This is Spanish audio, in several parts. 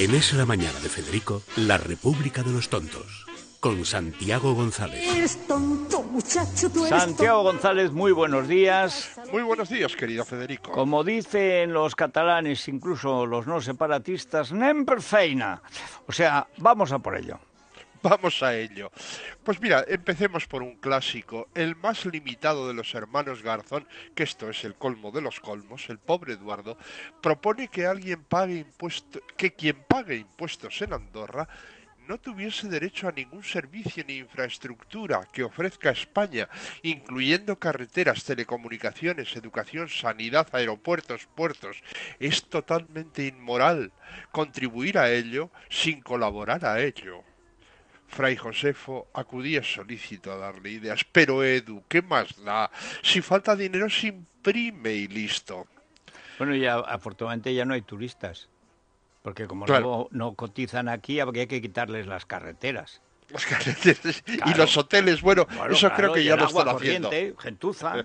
En Es la Mañana de Federico, La República de los Tontos, con Santiago González. Eres tonto, muchacho, tú eres Santiago González, muy buenos días. Muy buenos días, querido Federico. Como dicen los catalanes, incluso los no separatistas, «nem per feina». O sea, vamos a por ello. Vamos a ello. Pues mira, empecemos por un clásico, el más limitado de los hermanos Garzón, que esto es el colmo de los colmos, el pobre Eduardo, propone que quien pague impuestos en Andorra no tuviese derecho a ningún servicio ni infraestructura que ofrezca España, incluyendo carreteras, telecomunicaciones, educación, sanidad, aeropuertos, puertos. Es totalmente inmoral contribuir a ello sin colaborar a ello. Fray Josefo acudía solícito a darle ideas, pero Edu, ¿qué más da? Si falta dinero se imprime y listo. Bueno, ya afortunadamente ya no hay turistas, porque como Claro. no cotizan aquí, habría que quitarles las carreteras. Las carreteras y Claro. los hoteles, bueno, Bueno, eso claro, creo que y ya el lo agua están haciendo. corriente, gentuza.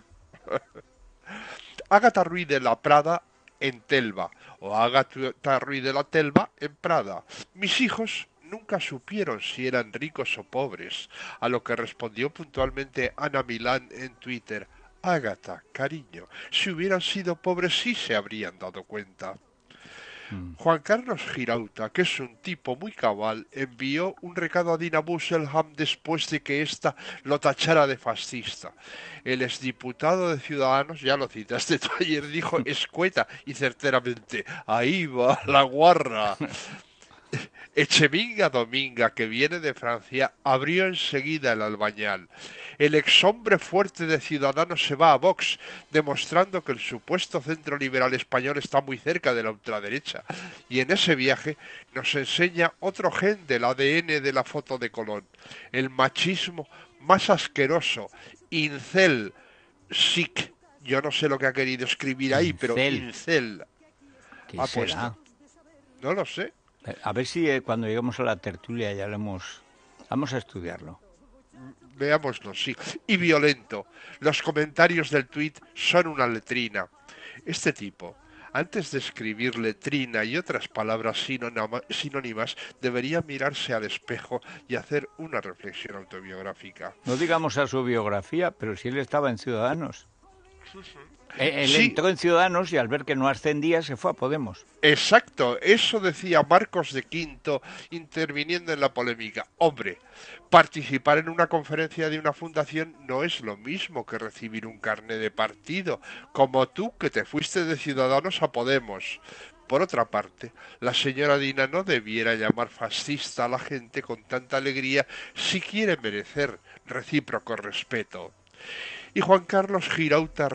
Ágata Ruiz de la Prada en Telva o Ágata Ruiz de la Telva en Prada. Mis hijos nunca supieron si eran ricos o pobres, a lo que respondió puntualmente Ana Milán en Twitter. Ágata, cariño, si hubieran sido pobres sí se habrían dado cuenta. Juan Carlos Girauta, que es un tipo muy cabal, envió un recado a Dina Busselham después de que ésta lo tachara de fascista. El exdiputado de Ciudadanos, ya lo citaste tú ayer, dijo escueta y certeramente, ahí va la guarra. Echeminga Dominga, que viene de Francia, abrió enseguida el Albañal. El exhombre fuerte de Ciudadanos se va a Vox, demostrando que el supuesto centro liberal español está muy cerca de la ultraderecha. Y en ese viaje nos enseña otro gen del ADN de la foto de Colón, el machismo más asqueroso, incel, sic. Yo no sé lo que ha querido escribir ahí, pero incel. ¿Qué Ha será? puesto. No lo sé. A ver si cuando lleguemos a la tertulia ya lo hemos... Vamos a estudiarlo. Veámoslo, sí. Y violento. Los comentarios del tuit son una letrina. Este tipo, antes de escribir letrina y otras palabras sinónimas, debería mirarse al espejo y hacer una reflexión autobiográfica. No digamos a su biografía, pero si él estaba en Ciudadanos. Él Sí. entró en Ciudadanos y al ver que no ascendía se fue a Podemos. Exacto, eso decía Marcos de Quinto interviniendo en la polémica. Hombre, participar en una conferencia de una fundación no es lo mismo que recibir un carné de partido, como tú que te fuiste de Ciudadanos a Podemos. Por otra parte, la señora Dina no debiera llamar fascista a la gente con tanta alegría si quiere merecer recíproco respeto. Y Juan Carlos Girauta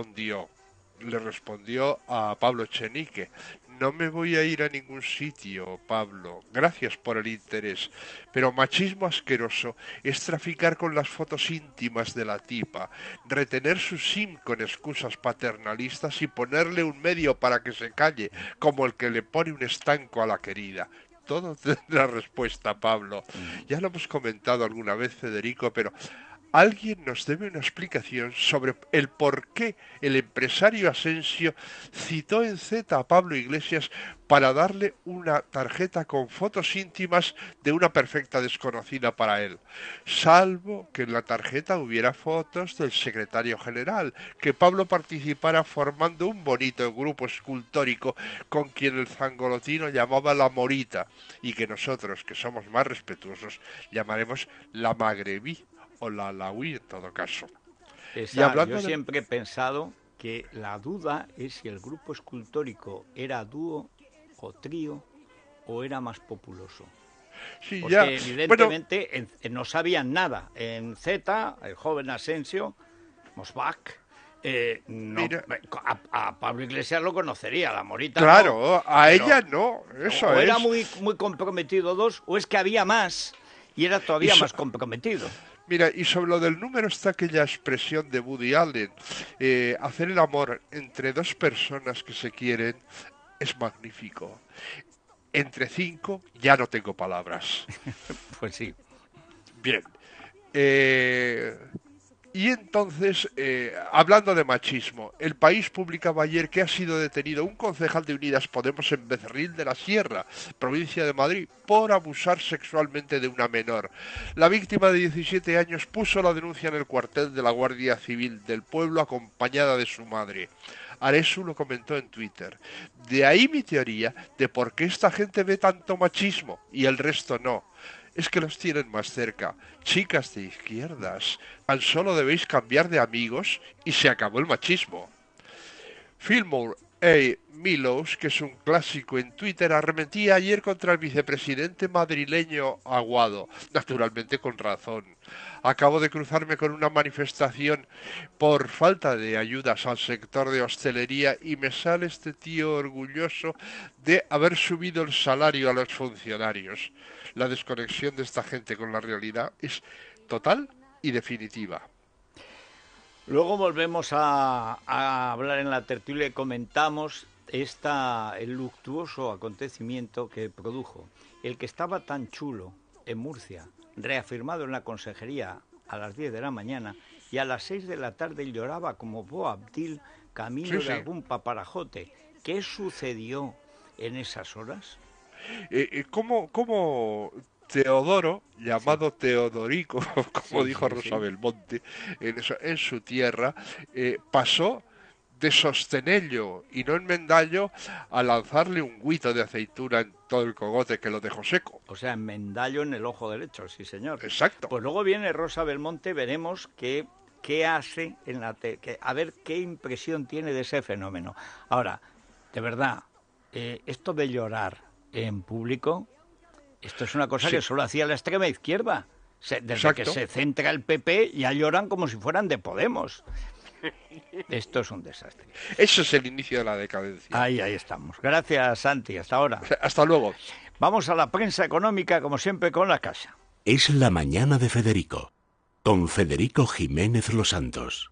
le respondió a Pablo Echenique, no me voy a ir a ningún sitio, Pablo, gracias por el interés, pero machismo asqueroso es traficar con las fotos íntimas de la tipa, retener su SIM con excusas paternalistas y ponerle un medio para que se calle, como el que le pone un estanco a la querida. Todo tendrá respuesta, Pablo. Ya lo hemos comentado alguna vez, Federico, pero alguien nos debe una explicación sobre el por qué el empresario Asensio citó en Z a Pablo Iglesias para darle una tarjeta con fotos íntimas de una perfecta desconocida para él, salvo que en la tarjeta hubiera fotos del secretario general, que Pablo participara formando un bonito grupo escultórico con quien el zangolotino llamaba la Morita y que nosotros, que somos más respetuosos, llamaremos la Magrebí o la Alawi en todo caso. Y hablando Yo siempre he pensado que la duda es si el grupo escultórico era dúo o trío o era más populoso. Sí, Porque ya. evidentemente no sabían nada. En Z, el joven Asensio, Mosbach, Mira. a Pablo Iglesias lo conocería, la Morita Claro, no, a pero ella no, eso o es. era muy comprometido o es que había más y era todavía más comprometido. Mira, y sobre lo del número está aquella expresión de Woody Allen, hacer el amor entre dos personas que se quieren es magnífico. Entre 5 ya no tengo palabras. Pues sí. Bien. Y entonces, hablando de machismo, El País publicaba ayer que ha sido detenido un concejal de Unidas Podemos en Becerril de la Sierra, provincia de Madrid, por abusar sexualmente de una menor. La víctima de 17 años puso la denuncia en el cuartel de la Guardia Civil del pueblo acompañada de su madre. Aresu lo comentó en Twitter. De ahí mi teoría de por qué esta gente ve tanto machismo y el resto no. Es que los tienen más cerca. Chicas de izquierdas, tan solo debéis cambiar de amigos y se acabó el machismo. Fillmore A. Milos, que es un clásico en Twitter, arremetía ayer contra el vicepresidente madrileño Aguado, naturalmente con razón. Acabo de cruzarme con una manifestación por falta de ayudas al sector de hostelería y me sale este tío orgulloso de haber subido el salario a los funcionarios. La desconexión de esta gente con la realidad es total y definitiva. Luego volvemos a hablar en la tertulia y comentamos el luctuoso acontecimiento que produjo el que estaba tan chulo en Murcia, reafirmado en la consejería a las 10 de la mañana y a las 6 de la tarde lloraba como Boabdil camino de algún paparajote. ¿Qué sucedió en esas horas? ¿Cómo Teodoro, llamado Teodorico, como dijo Rosa Belmonte, en su tierra, pasó de Sostenello y no en Mendallo a lanzarle un guito de aceituna en todo el cogote que lo dejó seco? O sea, en Mendallo en el ojo derecho, sí señor. Exacto. Pues luego viene Rosa Belmonte, veremos qué hace a ver qué impresión tiene de ese fenómeno. Ahora, de verdad, esto de llorar en público, esto es una cosa que solo hacía la extrema izquierda. Desde que se centra el PP ya lloran como si fueran de Podemos. Esto es un desastre. Eso es el inicio de la decadencia. Ahí estamos. Gracias, Santi. Hasta ahora. Hasta luego. Vamos a la prensa económica, como siempre, con La Caixa. Es la mañana de Federico, con Federico Jiménez Los Santos.